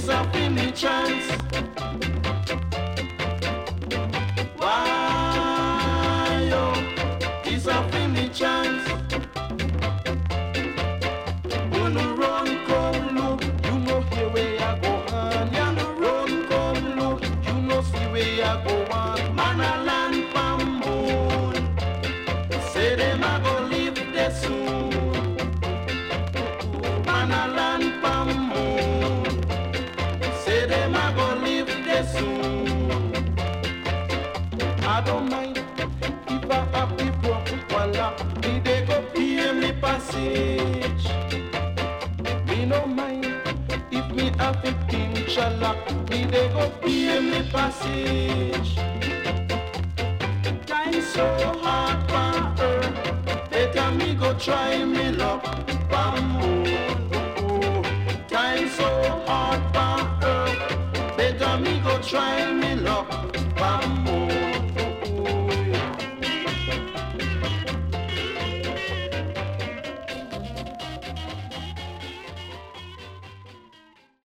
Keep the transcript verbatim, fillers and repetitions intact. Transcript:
It's a finish chance. Why, yo, it's a finish chance. When you run, come look, you know here where I go on. Yeah, you run, come look, you know see where I go on. Man a land from moon, say them a go live there soon. Man a land from moon, say them a go live there soon. I don't mind if I have the broken one lock, me they go pay me passage. Me no mind if me have the pinch a lock, me they go pay me passage. Time so hard for earth, better me go try me luck for moon. Time so hard for earth, better me go try